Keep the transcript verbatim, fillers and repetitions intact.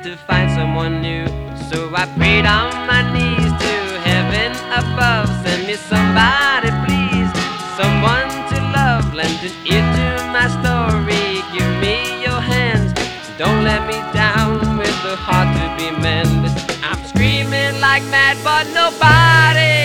to find someone new. So I prayed on my knees to heaven above. Send me somebody please, someone to love. Lend an ear to my story, give me your hands. Don't let me down with a heart to be mended. I'm screaming like mad but nobody